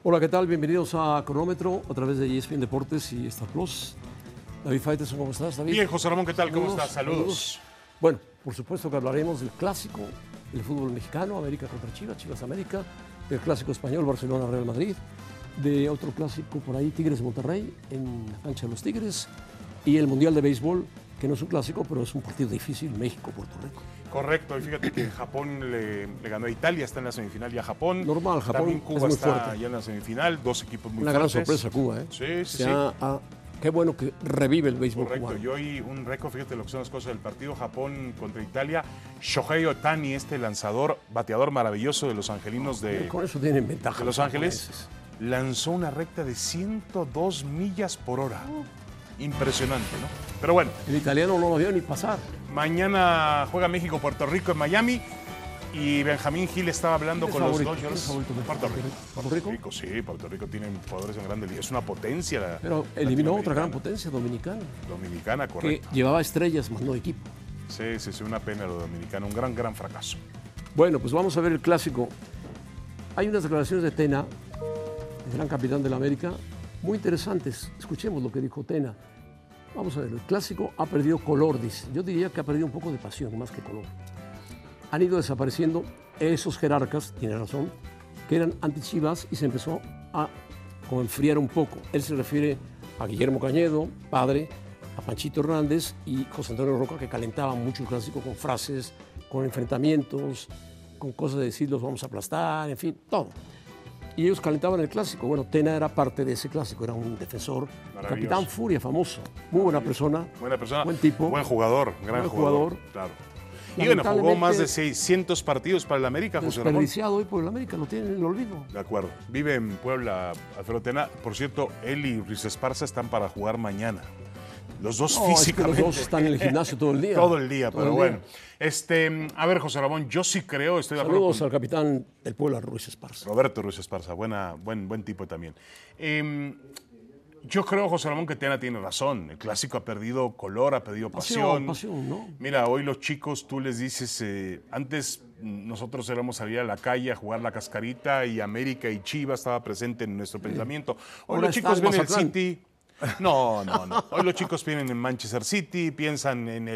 Hola, ¿qué tal? Bienvenidos a Cronómetro a través de ESPN Deportes y Star Plus. David Faitelson, ¿cómo estás, David? Bien, José Ramón, ¿qué tal? ¿Cómo estás? Saludos. Bueno, por supuesto que hablaremos del clásico del fútbol mexicano, América contra Chivas, Chivas América, del clásico español, Barcelona Real Madrid, de otro clásico por ahí, Tigres Monterrey, en la cancha de los Tigres, y el Mundial de Béisbol, que no es un clásico, pero es un partido difícil, México-Puerto Rico. Correcto, y fíjate que Japón le ganó a Italia, está en la semifinal ya Japón. Normal, Japón también Cuba es muy está fuerte. ya en la semifinal, dos equipos muy Una gran fuertes. sorpresa Cuba, ¿eh? Sí. Qué bueno que revive el béisbol Correcto, cubano. y hoy un récord, fíjate lo que son las cosas del partido Japón contra Italia. Shohei Ohtani, este lanzador, bateador maravilloso de los angelinos de Con eso tienen ventaja. Los Ángeles, lanzó una recta de 102 millas por hora. Impresionante, ¿no? Pero bueno, El italiano no lo vio ni pasar. mañana juega México-Puerto Rico en Miami y Benjamín Gil estaba hablando con los Dodgers. favorito de Puerto Rico. ¿Puerto Rico? Sí, Puerto Rico tiene jugadores en grande liga. Es una potencia. Pero eliminó otra gran latinoamericana. potencia dominicana, Dominicana, que correcto. llevaba estrellas, más no equipo. Sí, una pena lo dominicano. Un gran fracaso. Bueno, pues vamos a ver el clásico. Hay unas declaraciones de Tena, el gran capitán de la América, muy interesantes. Escuchemos lo que dijo Tena. Vamos a ver, el clásico ha perdido color, dice. Yo diría que ha perdido un poco de pasión, más que color. Han ido desapareciendo esos jerarcas, tiene razón, que eran anti-Chivas y se empezó a como enfriar un poco. Él se refiere a Guillermo Cañedo, padre, a Panchito Hernández y José Antonio Roca, que calentaban mucho el clásico con frases, con enfrentamientos, con cosas de decir los vamos a aplastar, en fin, todo. Y ellos calentaban el clásico. Bueno, Tena era parte de ese clásico, era un defensor, Maravilloso. capitán Furia, famoso, muy buena persona, Buena persona. buen tipo, Buen jugador. Gran buen jugador. jugador. Claro. Y bueno, jugó Lamentablemente, más de 600 partidos para el América, José Ramón. desperdiciado hoy por el América, lo tienen en el olvido. De acuerdo. Vive en Puebla, Alfredo Tena. Por cierto, él y Ruiz Esparza están para jugar mañana. Los dos No, es que físicamente. los dos están en el gimnasio todo el día. Todo el día, Todo pero el bueno. día. A ver, José Ramón, yo sí creo, estoy de acuerdo Saludos con al capitán del Puebla, Ruiz Esparza. Roberto Ruiz Esparza, buen tipo también. Yo creo, José Ramón, que Tena tiene razón. El clásico ha perdido color, ha perdido pasión. Pasión, ¿no? Mira, hoy los chicos, tú les dices, antes nosotros éramos salir a la calle a jugar la cascarita y América y Chivas estaba presente en nuestro pensamiento. Hoy Ahora los chicos está el ven el Mazatlán. City. No. Hoy los chicos vienen en Manchester City, piensan en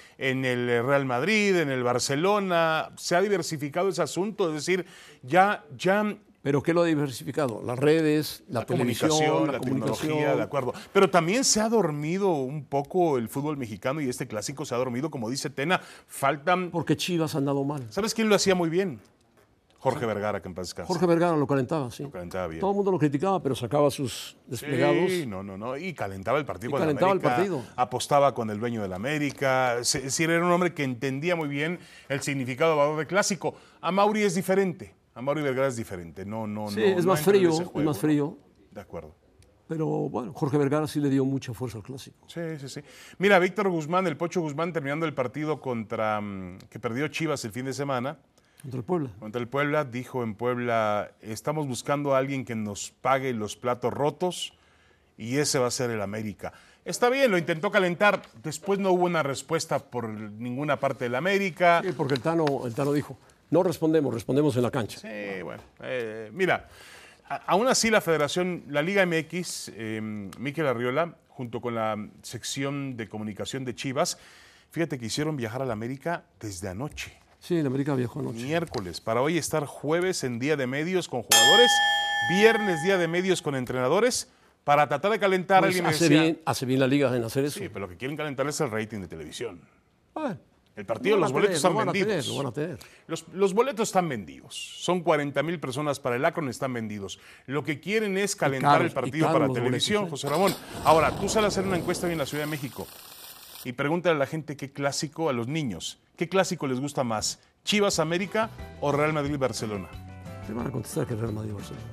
el Real Madrid, en el Barcelona. Se ha diversificado ese asunto, es decir, ya ¿Pero qué lo ha diversificado? Las redes, la televisión, comunicación, la tecnología, comunicación. de acuerdo. Pero también se ha dormido un poco el fútbol mexicano y este clásico se ha dormido, como dice Tena, faltan... Porque Chivas han dado mal. ¿Sabes quién lo hacía muy bien? Jorge Vergara, que en paz descanse. Jorge Vergara lo calentaba, sí. Lo calentaba bien. Todo el mundo lo criticaba, pero sacaba sus desplegados. Sí, no. Y calentaba el partido Y con el calentaba el América. partido. Apostaba con el dueño del América. Es decir, era un hombre que entendía muy bien el significado de valor de clásico. A Mauri es diferente. A Mauri Vergara es diferente. No. Sí, es más entra en frío, ese es juego, más frío. De acuerdo. Pero bueno, Jorge Vergara sí le dio mucha fuerza al clásico. Sí. Mira, Víctor Guzmán, el Pocho Guzmán, terminando el partido que perdió Chivas el fin de semana, Contra el Puebla. contra el Puebla, dijo en Puebla, estamos buscando a alguien que nos pague los platos rotos y ese va a ser el América. Está bien, lo intentó calentar, después no hubo una respuesta por ninguna parte del América. Sí, porque el Tano dijo, no respondemos en la cancha. Sí, bueno, mira, aún así la Federación, la Liga MX, Mikel Arriola, junto con la sección de comunicación de Chivas, fíjate que hicieron viajar al América desde anoche. Sí, el América viajó anoche. Miércoles, para hoy estar jueves en día de medios con jugadores, viernes día de medios con entrenadores, para tratar de calentar. Pues Alguien me hace decía, bien la liga en hacer eso. sí, pero lo que quieren calentar es el rating de televisión. Ah, El partido, lo van los a boletos tener, están lo van a tener, vendidos. lo van a tener. Los boletos están vendidos. Son 40,000 personas para el Akron, están vendidos. Lo que quieren es calentar caros, el partido y caros para los televisión, boletos, José Ramón. Ahora, tú sales a hacer una encuesta hoy en la Ciudad de México y pregúntale a la gente qué clásico, a los niños, qué clásico les gusta más, Chivas América o Real Madrid Barcelona. Te van a contestar que el Real Madrid Barcelona.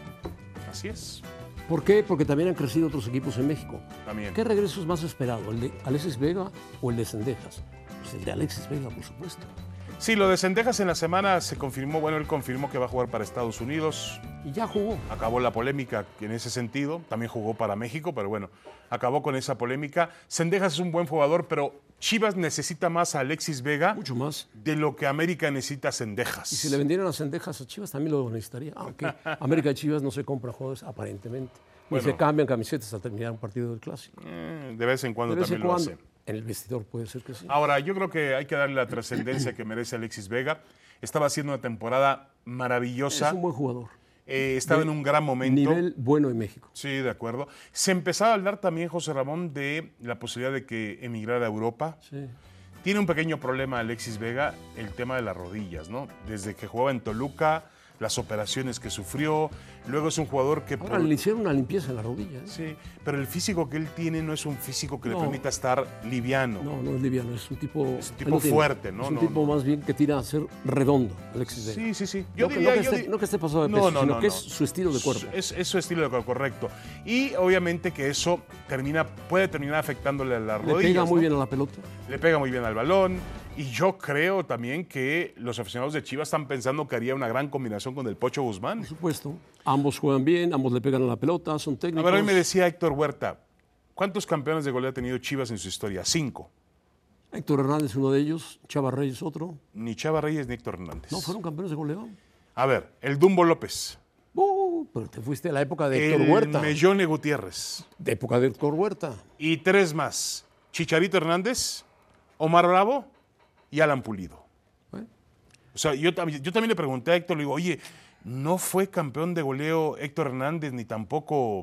Así es. ¿Por qué? Porque también han crecido otros equipos en México. También. ¿Qué regreso es más esperado? ¿El de Alexis Vega o el de Cendejas? Pues el de Alexis Vega, por supuesto. Sí, lo de Cendejas en la semana se confirmó, bueno, él confirmó que va a jugar para Estados Unidos. Y ya jugó. Acabó la polémica en ese sentido. También jugó para México, pero bueno, acabó con esa polémica. Cendejas es un buen jugador, pero Chivas necesita más a Alexis Vega. Mucho más. De lo que América necesita a Cendejas. Y si le vendieran a Cendejas a Chivas, también lo necesitaría. Aunque América y Chivas no se compran jugadores, aparentemente. Ni se cambian camisetas al terminar un partido del Clásico. De vez en cuando también lo hace. En el vestidor puede ser que sí. Ahora, yo creo que hay que darle la trascendencia que merece Alexis Vega. Estaba haciendo una temporada maravillosa. Es un buen jugador. Estaba en un gran momento. Nivel bueno en México. Sí, de acuerdo. Se empezaba a hablar también, José Ramón, de la posibilidad de que emigrara a Europa. Sí. Tiene un pequeño problema Alexis Vega, el tema de las rodillas, ¿no? Desde que jugaba en Toluca, las operaciones que sufrió. Luego es un jugador que... Ahora le hicieron una limpieza en la rodilla. Sí, pero el físico que él tiene no es un físico que le permita estar liviano. No es liviano, es un tipo... Es un tipo fuerte, ¿no? Es un tipo más bien que tira a ser redondo, Alexis Vega. Sí. No que esté pasado de peso, sino que es su estilo de cuerpo. Es su estilo de cuerpo, correcto. Y obviamente que eso puede terminar afectándole a las rodillas. Le pega muy bien a la pelota. Le pega muy bien al balón. Y yo creo también que los aficionados de Chivas están pensando que haría una gran combinación con el Pocho Guzmán. Por supuesto. Ambos juegan bien, ambos le pegan a la pelota, son técnicos. A ver, hoy me decía Héctor Huerta, ¿cuántos campeones de goleo ha tenido Chivas en su historia? 5. Héctor Hernández, uno de ellos, Chava Reyes, otro. Ni Chava Reyes ni Héctor Hernández. No, fueron campeones de goleo. A ver, el Dumbo López. Pero te fuiste a la época de Héctor Huerta. El Mellone Gutiérrez. De época de Héctor Huerta. Y 3 más. Chicharito Hernández, Omar Bravo y Alan Pulido. O sea, yo también le pregunté a Héctor, le digo, oye, ¿no fue campeón de goleo Héctor Hernández ni tampoco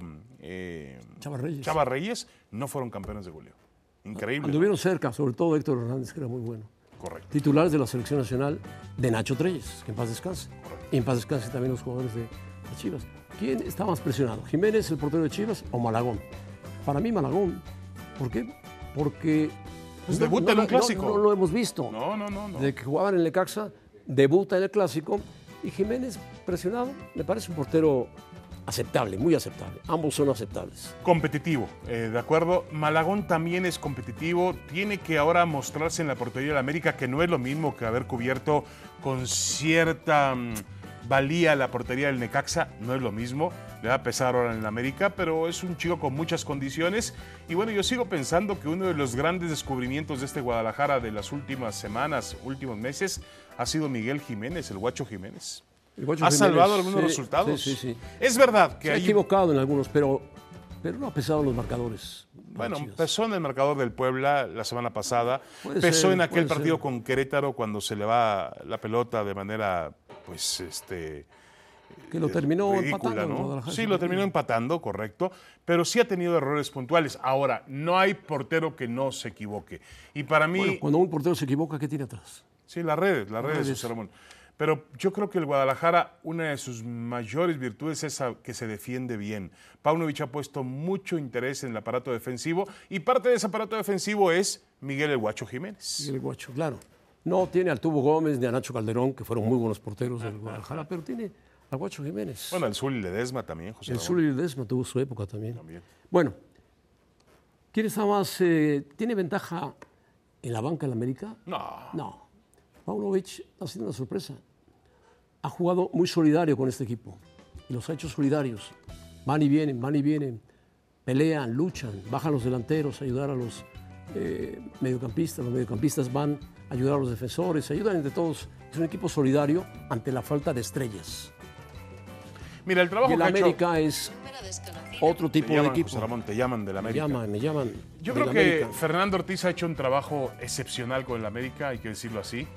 Chava Reyes? No fueron campeones de goleo. Increíble. Anduvieron cerca, sobre todo Héctor Hernández, que era muy bueno. Correcto. Titulares de la selección nacional de Nacho Treyes, que en paz descanse. Correcto. Y en paz descanse también los jugadores de Chivas. ¿Quién está más presionado? ¿Jiménez, el portero de Chivas, o Malagón? Para mí Malagón. ¿Por qué? Porque... Pues debuta en un clásico. No lo hemos visto. No. Desde que jugaban en el Necaxa, debuta en el clásico. Y Jiménez, presionado, me parece un portero aceptable, muy aceptable. Ambos son aceptables. Competitivo, de acuerdo. Malagón también es competitivo. Tiene que ahora mostrarse en la portería de la América, que no es lo mismo que haber cubierto con cierta valía la portería del Necaxa. No es lo mismo. Le va a pesar ahora en la América, pero es un chico con muchas condiciones. Y bueno, yo sigo pensando que uno de los grandes descubrimientos de este Guadalajara de las últimas semanas, últimos meses, ha sido Miguel Jiménez, el Guacho Jiménez. Ha salvado algunos resultados. Sí. Es verdad que se ha equivocado en algunos, pero no ha pesado en los marcadores. Bueno, pesó en el marcador del Puebla la semana pasada. Pesó en aquel partido con Querétaro cuando se le va la pelota de manera, pues, que lo terminó ridícula, empatando, ¿no? Sí, lo terminó empatando, correcto, pero sí ha tenido errores puntuales. Ahora, no hay portero que no se equivoque. Y para mí... Bueno, cuando un portero se equivoca, ¿qué tiene atrás? Sí, las redes, José Ramón. Pero yo creo que el Guadalajara, una de sus mayores virtudes es que se defiende bien. Paunovic ha puesto mucho interés en el aparato defensivo y parte de ese aparato defensivo es Miguel el Guacho Jiménez. Miguel el Guacho, claro. No tiene al Tubo Gómez ni a Nacho Calderón, que fueron muy buenos porteros del Guadalajara, pero tiene al Guacho Jiménez. Bueno, el Zuli Ledesma también, José Ramón. El Zuli Ledesma tuvo su época también. Bueno, ¿quién está más? ¿Tiene ventaja en la banca en la América? No. Paunovic ha sido una sorpresa. Ha jugado muy solidario con este equipo y los ha hecho solidarios. Van y vienen, pelean, luchan, bajan los delanteros a ayudar a los mediocampistas. Los mediocampistas van a ayudar a los defensores, ayudan entre todos. Es un equipo solidario ante la falta de estrellas. Mira, el trabajo y el que América ha hecho... es otro tipo de equipo. José Ramón, te llaman del América. Me llaman. Yo creo que Fernando Ortiz ha hecho un trabajo excepcional con el América, hay que decirlo así.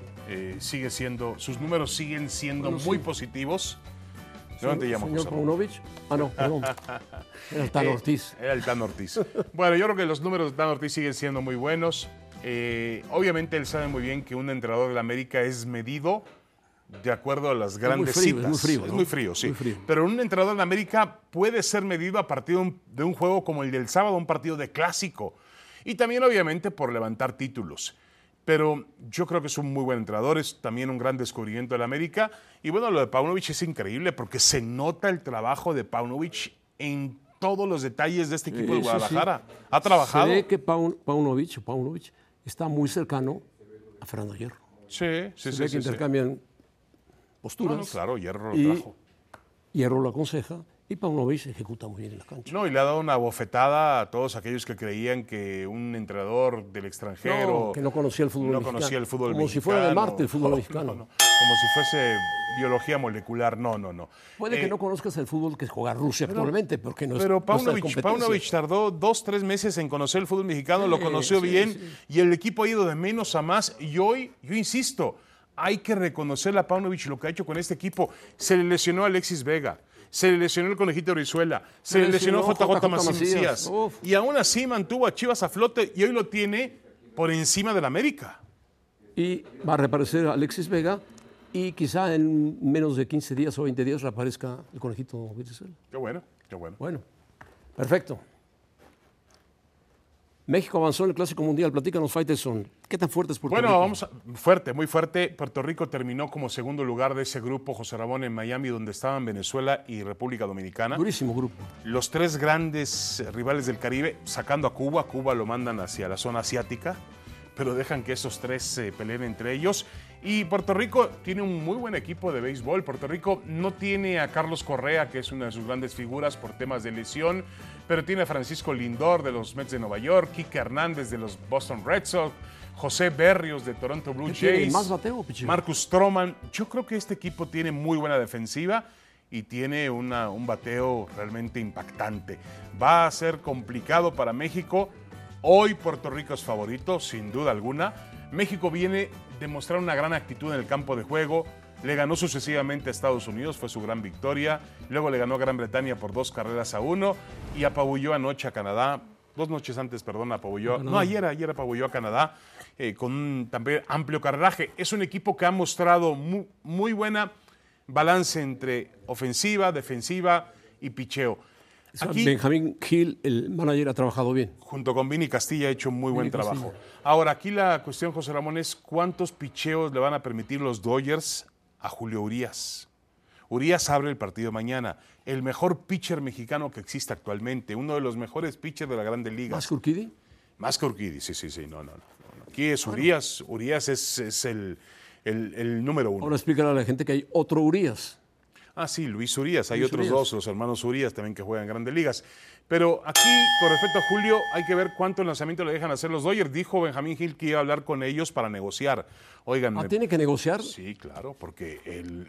Sus números siguen siendo muy positivos. ¿De dónde te llamo, señor José Ramón? Paunovic? No, perdón. Era el Tan Ortiz. Era el Tan Ortiz. Bueno, yo creo que los números de Tan Ortiz siguen siendo muy buenos. Obviamente él sabe muy bien que un entrenador de la América es medido de acuerdo a las grandes citas. Es muy frío, sí. Muy frío. Pero un entrenador de América puede ser medido a partir de un juego como el del sábado, un partido de clásico. Y también, obviamente, por levantar títulos. Pero yo creo que es un muy buen entrenador, es también un gran descubrimiento de la América. Y bueno, lo de Paunovic es increíble porque se nota el trabajo de Paunovic en todos los detalles de este equipo de Guadalajara. Sí. Ha trabajado. Se ve que Paunovic está muy cercano a Fernando Hierro. Sí, sí, Se sí. ve que intercambian posturas. No, claro, Hierro lo y trajo. Hierro lo aconseja y Paunovic ejecuta muy bien en la cancha. No, y le ha dado una bofetada a todos aquellos que creían que un entrenador del extranjero... No, que no conocía el fútbol mexicano. conocía el fútbol Como mexicano. si fuera de Marte el fútbol mexicano. Como si fuese biología molecular. No. Puede que no conozcas el fútbol que juega Rusia actualmente, porque no es Pero no está en competencia. Paunovic tardó 2-3 meses en conocer el fútbol mexicano, lo conoció bien y el equipo ha ido de menos a más. Y hoy, yo insisto, hay que reconocerle a Paunovic lo que ha hecho con este equipo. Se le lesionó a Alexis Vega, se le lesionó el Conejito Brizuela, se le lesionó JJ Macías. Y aún así mantuvo a Chivas a flote y hoy lo tiene por encima del América. Y va a reaparecer Alexis Vega y quizá en menos de 15 días o 20 días reaparezca el Conejito Brizuela. Qué bueno, qué bueno. Bueno, perfecto. México avanzó en el Clásico Mundial. Platícanos, Faitelson. ¿Qué tan fuerte es Puerto Rico? Fuerte, muy fuerte. Puerto Rico terminó como segundo lugar de ese grupo, José Ramón, en Miami, donde estaban Venezuela y República Dominicana. Durísimo grupo. Los tres grandes rivales del Caribe, sacando a Cuba. Cuba lo mandan hacia la zona asiática, pero dejan que esos tres se peleen entre ellos. Y Puerto Rico tiene un muy buen equipo de béisbol. Puerto Rico no tiene a Carlos Correa, que es una de sus grandes figuras por temas de lesión, pero tiene a Francisco Lindor de los Mets de Nueva York, Kike Hernández de los Boston Red Sox, José Berrios de Toronto Blue Jays, ¿Más bateo, Pichín? Marcus Stroman. Yo creo que este equipo tiene muy buena defensiva y tiene un bateo realmente impactante. Va a ser complicado para México. Hoy Puerto Rico es favorito, sin duda alguna. México viene de mostrar una gran actitud en el campo de juego. Le ganó sucesivamente a Estados Unidos, fue su gran victoria. Luego le ganó a Gran Bretaña por 2-1 y apabulló anoche a Canadá. 2 noches antes, perdón, apabulló. No, ayer apabulló a Canadá con un también amplio carreraje. Es un equipo que ha mostrado muy buena balance entre ofensiva, defensiva y picheo. Aquí, Benjamín Gil, el manager, ha trabajado bien. Junto con Vini Castilla ha hecho un muy buen trabajo. Ahora, aquí la cuestión, José Ramón, es cuántos picheos le van a permitir los Dodgers a Julio Urías. Urías abre el partido mañana. El mejor pitcher mexicano que existe actualmente. Uno de los mejores pitchers de la Grandes Ligas. ¿Más que Urquidy? Más que Urquidy, sí. No. Aquí es Urías. Urías es el número uno. Ahora explícale a la gente que hay otro Urías. Ah, sí, Luis Urías. Hay otros dos, los hermanos Urías también que juegan en Grandes Ligas. Pero aquí, con respecto a Julio, hay que ver cuánto lanzamiento le dejan hacer los Dodgers. Dijo Benjamín Gil que iba a hablar con ellos para negociar. Oigan, ¿tiene que negociar? Sí, claro, porque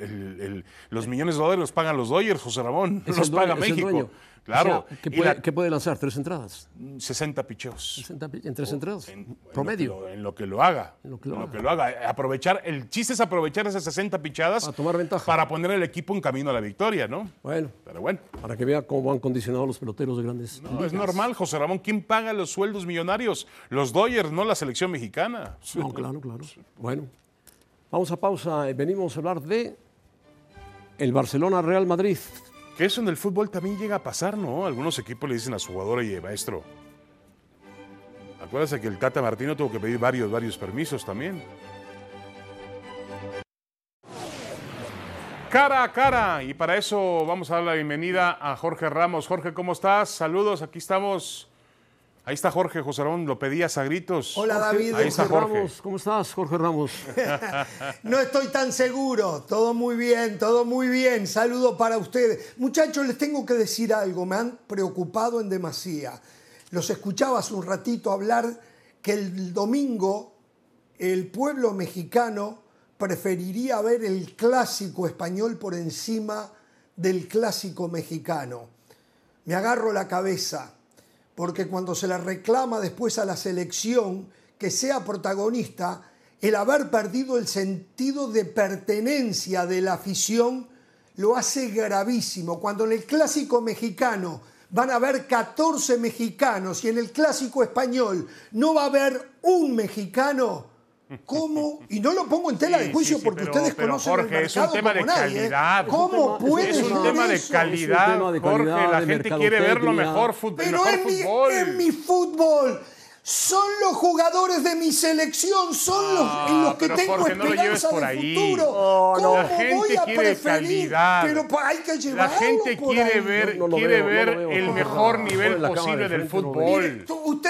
los millones de dólares los pagan los Dodgers, José Ramón, no los paga México. Claro. O sea, ¿qué puede lanzar? ¿3 entradas? 60 picheos. 60 en 3 entradas. Promedio. En lo que lo haga. Aprovechar, el chiste es aprovechar esas 60 pichadas para tomar ventaja. Para poner el equipo en camino a la victoria, ¿no? Bueno. Pero bueno. Para que vea cómo han condicionado los peloteros de grandes ligas. Es normal, José Ramón. ¿Quién paga los sueldos millonarios? Los Dodgers, no la selección mexicana. No, claro. Bueno. Vamos a pausa. Venimos a hablar de el Barcelona-Real Madrid. Que eso en el fútbol también llega a pasar, ¿no? Algunos equipos le dicen a su jugador, oye, maestro, acuérdate que el Tata Martino tuvo que pedir varios permisos también. Cara a cara, y para eso vamos a dar la bienvenida a Jorge Ramos. Jorge, ¿cómo estás? Saludos, aquí estamos. Ahí está Jorge, José Ramón, lo pedías a gritos. Hola, David. Ahí está Jorge. Ramos, ¿cómo estás, Jorge Ramos? No estoy tan seguro. Todo muy bien. Saludo para ustedes. Muchachos, les tengo que decir algo. Me han preocupado en demasía. Los escuchaba hace un ratito hablar que el domingo el pueblo mexicano preferiría ver el clásico español por encima del clásico mexicano. Me agarro la cabeza. Porque cuando se le reclama después a la selección que sea protagonista, el haber perdido el sentido de pertenencia de la afición lo hace gravísimo. Cuando en el clásico mexicano van a haber 14 mexicanos y en el clásico español no va a haber un mexicano, ¿cómo? Y no lo pongo en tela de juicio porque ustedes conocen Jorge, el mercado es un tema como de nadie. calidad. ¿Cómo puede ser eso? Es un tema de calidad, Jorge. La gente quiere ver lo mejor fútbol. Pero en mi fútbol son los jugadores de mi selección, son los que tengo Jorge, esperanza no de futuro. ¿Cómo la gente voy a quiere preferir? calidad. Pero hay que llevarlo. La gente por quiere ahí. ver, el mejor nivel posible del fútbol. Ustedes,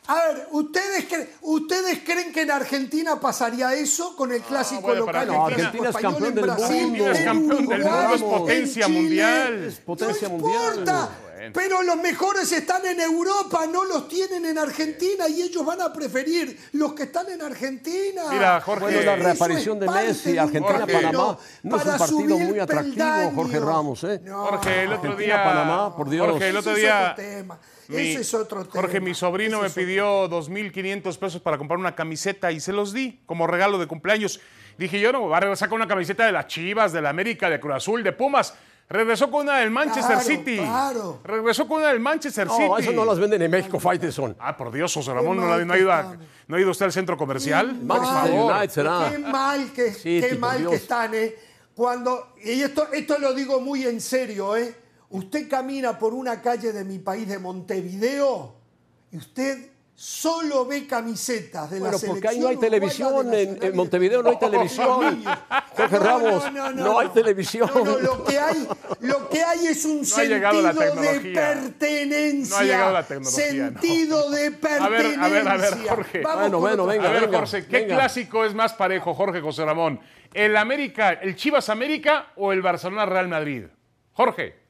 A ver, ¿ustedes creen que en Argentina pasaría eso con el clásico bueno, local? pero Argentina es español, campeón en del Brasil, mundo. Argentina es en campeón del Uruguay, mundo, es potencia en Chile. mundial. Es potencia no mundial. importa, Bueno. pero los mejores están en Europa, no los tienen en Argentina y ellos van a preferir los que están en Argentina. Mira, Jorge, Bueno, la Eso reaparición es de parte Messi, de un Argentina-Panamá, no es un para partido subir muy atractivo, peldaños. Jorge Ramos. No, Jorge, el otro día. Argentina-Panamá, por Dios. Jorge, el ese otro es día. otro tema. Ese es otro tema. Jorge, mi sobrino Ese me es otro pidió 2,500 pesos para comprar una camiseta y se los di como regalo de cumpleaños. Dije, yo no voy a regresar con una camiseta de las Chivas, de la América, de Cruz Azul, de Pumas. Regresó con una del Manchester Claro, City. claro. Regresó con una del Manchester No, City. eso no las venden en México, Faitelson. Ah, por Dios, José Ramón, mal ¿no que ha ido están. ¿no ha ido usted al centro comercial? Por Manchester favor. United será. Qué mal que, Sí, qué por mal Dios. que están, ¿eh? Y esto lo digo muy en serio, ¿eh? Usted camina por una calle de mi país, de Montevideo, y usted solo ve camisetas de la Bueno, selección porque ahí no hay uruguaya televisión, de en Nacional Montevideo no hay de- televisión. Jorge Ramos, no hay televisión. No, lo que hay es un ha llegado la sentido de tecnología. pertenencia. No ha llegado la tecnología, Sentido de A pertenencia. ver, Jorge. Vamos con Bueno, otro. venga, A ver, venga, Jorge, ¿qué venga. clásico es más parejo, Jorge José Ramón? ¿El Chivas América o el Barcelona Real Madrid? Jorge.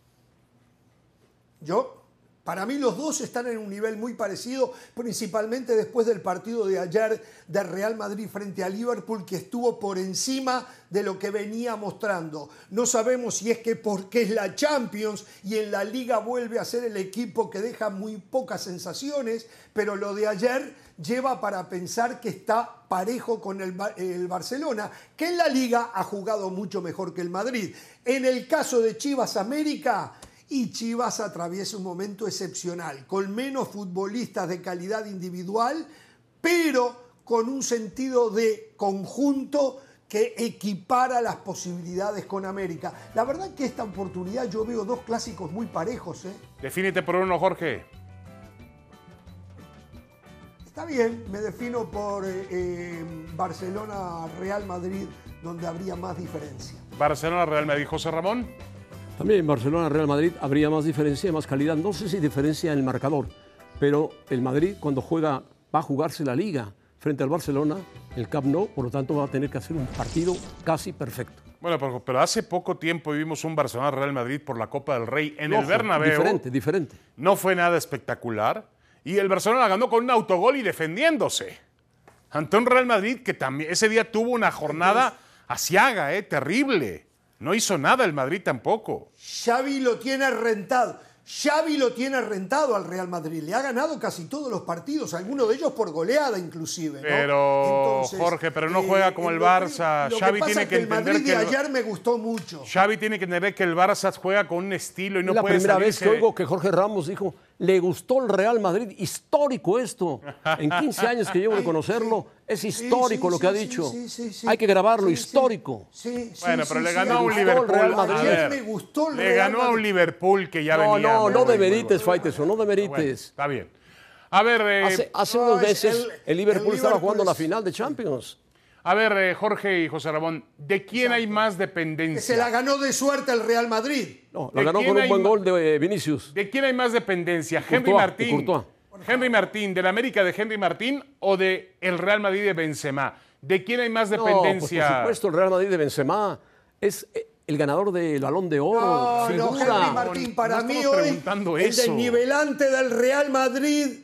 Para mí los dos están en un nivel muy parecido, principalmente después del partido de ayer de Real Madrid frente a Liverpool, que estuvo por encima de lo que venía mostrando. No sabemos si es que porque es la Champions y en la Liga vuelve a ser el equipo que deja muy pocas sensaciones, pero lo de ayer lleva para pensar que está parejo con el Barcelona, que en la Liga ha jugado mucho mejor que el Madrid. En el caso de Chivas América, y Chivas atraviesa un momento excepcional, con menos futbolistas de calidad individual, pero con un sentido de conjunto que equipara las posibilidades con América. La verdad que esta oportunidad yo veo dos clásicos muy parejos, ¿eh? Defínete por uno, Jorge. Está bien, me defino por Barcelona-Real Madrid, donde habría más diferencia. Barcelona Real Madrid, José Ramón. También en Barcelona-Real Madrid habría más diferencia, más calidad. No sé si diferencia en el marcador, pero el Madrid cuando juega, va a jugarse la Liga frente al Barcelona, el Camp Nou, por lo tanto va a tener que hacer un partido casi perfecto. Bueno, pero hace poco tiempo vimos un Barcelona Real Madrid por la Copa del Rey en el Ojo, Bernabéu. Diferente. No fue nada espectacular. Y el Barcelona ganó con un autogol y defendiéndose. Ante un Real Madrid que también ese día tuvo una jornada aciaga, terrible. No hizo nada el Madrid tampoco. Xavi lo tiene rentado. Xavi lo tiene rentado al Real Madrid. Le ha ganado casi todos los partidos, algunos de ellos por goleada inclusive, ¿no? Pero, Jorge, pero no juega como el Barça. Lo Xavi que pasa tiene es que el entender Madrid que de el- ayer me gustó mucho. Xavi tiene que entender que el Barça juega con un estilo y no Es la puede primera vez salirse. que oigo que Jorge Ramos dijo, le gustó el Real Madrid, histórico esto. En 15 años que llevo de conocerlo, es histórico lo que ha dicho. Sí. Hay que grabarlo, Sí, histórico. Sí, Bueno, pero le sí, ganó a me un gustó Liverpool. el Real A Madrid. ver, Ayer me gustó el Le Real ganó a un Madrid. Liverpool que ya No, venía. no muy demerites, bueno. Faitelson, no demerites. Bueno, está bien. A ver, Hace no, unos es meses el Liverpool estaba jugando es- la final de Champions. Jorge y José Ramón, ¿de quién hay más Que dependencia? se la ganó de suerte el Real Madrid. No, ¿De la ganó quién con un hay buen ma- gol de Vinicius. ¿De quién hay más dependencia? Courtois, ¿Henry Martín? Courtois. ¿Henry Martín, del América de Henry Martín o de el Real Madrid de Benzema? ¿De quién hay más No, pues dependencia? por supuesto, el Real Madrid de Benzema es el ganador del Balón de Oro. No, figura. Henry Martín, para No mí estamos hoy preguntando el eso. desnivelante del Real Madrid,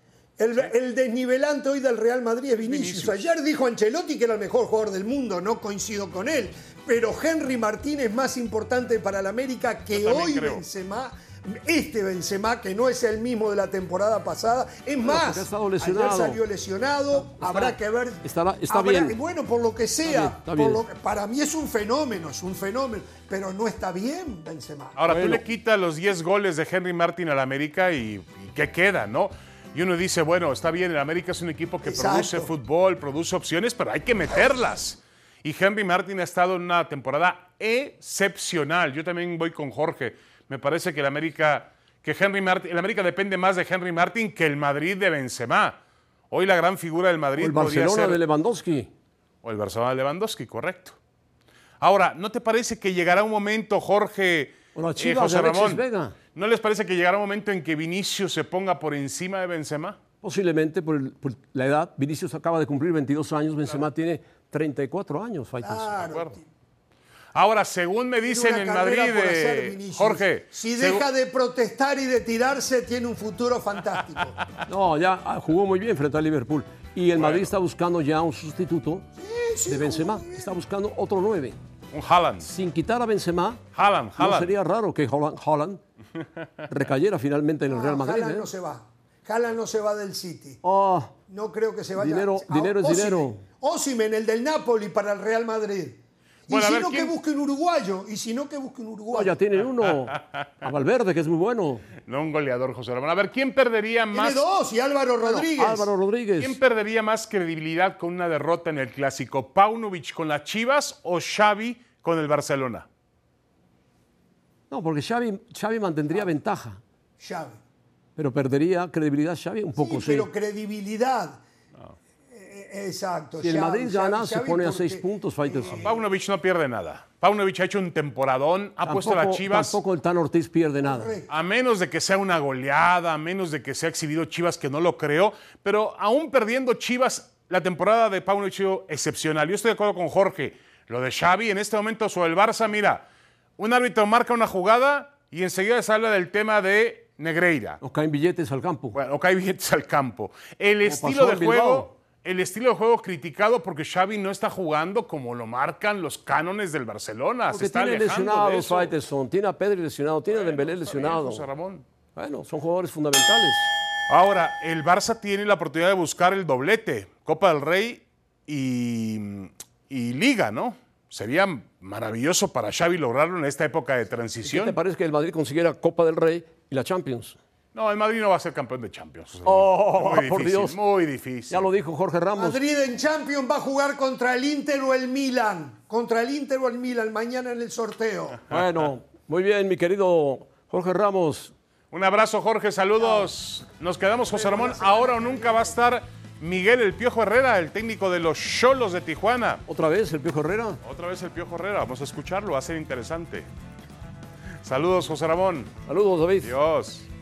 el desnivelante hoy del Real Madrid es Vinicius. Ayer dijo Ancelotti que era el mejor jugador del mundo, no coincido con él, pero Henry Martín es más importante para el América que Yo también hoy creo. Benzema. Este Benzema, que no es el mismo de la temporada pasada, es más, porque ha estado lesionado. ayer salió lesionado, habrá que ver. Está bien. Bueno, por lo que sea, Está bien. para mí es un fenómeno, pero no está bien Benzema. Ahora, tú Bueno. le quitas los 10 goles de Henry Martín al América y ¿qué queda, no? Y uno dice, bueno, está bien, el América es un equipo que Exacto. produce fútbol, produce opciones, pero hay que meterlas. Y Henry Martín ha estado en una temporada excepcional. Yo también voy con Jorge. Me parece que el América depende más de Henry Martín que el Madrid de Benzema. Hoy la gran figura del O Madrid el podría Barcelona ser... de Lewandowski. O el Barcelona de Lewandowski, correcto. Ahora, ¿no te parece que llegará un momento, Jorge, O la Chivas José de Alexis Ramón? Vega. ¿No les parece que llegará un momento en que Vinicius se ponga por encima de Benzema? Posiblemente por la edad. Vinicius acaba de cumplir 22 años, Benzema tiene 34 años, Faitelson. De Claro. acuerdo. Ahora, según me dicen Tiene en una carrera Madrid, por hacer, Vinicius. Jorge, Si deja de protestar y de tirarse, tiene un futuro fantástico. No, ya jugó muy bien frente al Liverpool. Y el Madrid está buscando ya un sustituto Sí, de Benzema. jugó muy bien. Está buscando otro 9. un Haaland. Sin quitar a Benzema, Haaland. no sería raro que Haaland recayera finalmente en el Real Madrid. Haaland no se va. Haaland no se va del City. Oh, No creo que se vaya. Dinero es dinero. Osimhen, el del Napoli para el Real Madrid. Bueno, a y si ver, no, ¿quién? que busque un uruguayo. Y si no, que busque un no, uruguayo. ya tienen uno. A Valverde, que es muy bueno. No un goleador, José Ramón. A ver, ¿quién perdería Tiene más? dos. Y Álvaro Rodríguez. Álvaro Rodríguez. ¿Quién perdería más credibilidad con una derrota en el Clásico? ¿Paunovic con las Chivas o Xavi con el Barcelona? No, porque Xavi mantendría ventaja. Xavi. Pero perdería credibilidad Xavi un poco, sí. Pero credibilidad. Exacto. Si el Xavi, Madrid gana, Xavi, se pone a porque, 6 puntos, Faitelson. Paunovic no pierde nada. Paunovic ha hecho un temporadón, ha puesto a las Chivas, Tampoco el Tan Ortiz pierde nada. Correcto. a menos de que sea una goleada, a menos de que sea exhibido Chivas, que no lo creo, pero aún perdiendo Chivas, la temporada de Paunovic ha sido excepcional. Yo estoy de acuerdo con Jorge. Lo de Xavi en este momento sobre el Barça, mira, un árbitro marca una jugada y enseguida se habla del tema de Negreira. O caen billetes al campo. Bueno, o cae billetes al campo. El pasó estilo de en Bilbao. juego, el estilo de juego criticado porque Xavi no está jugando como lo marcan los cánones del Barcelona. Porque Se está tiene alejando de lesionados, eso. Faitelson. Tiene a Pedri lesionado, tiene a Dembélé Está bien, lesionado. José Ramón. Bueno, son jugadores fundamentales. Ahora, el Barça tiene la oportunidad de buscar el doblete, Copa del Rey y Liga, ¿no? Sería maravilloso para Xavi lograrlo en esta época de ¿Qué te transición. parece que el Madrid consiguiera Copa del Rey y la Champions? No, el Madrid no va a ser campeón de Champions. José Oh, Ramón. por Dios. Muy difícil. Ya lo dijo Jorge Ramos. Madrid en Champions va a jugar contra el Inter o el Milan. Contra el Inter o el Milan mañana en el sorteo. Bueno, muy bien, mi querido Jorge Ramos. Un abrazo, Jorge, saludos. Nos quedamos, José Ramón. Ahora o nunca va a estar Miguel El Piojo Herrera, el técnico de los Xolos de Tijuana. Otra vez el Piojo Herrera. Otra vez el Piojo Herrera, vamos a escucharlo, va a ser interesante. Saludos, José Ramón. Saludos, David. Adiós.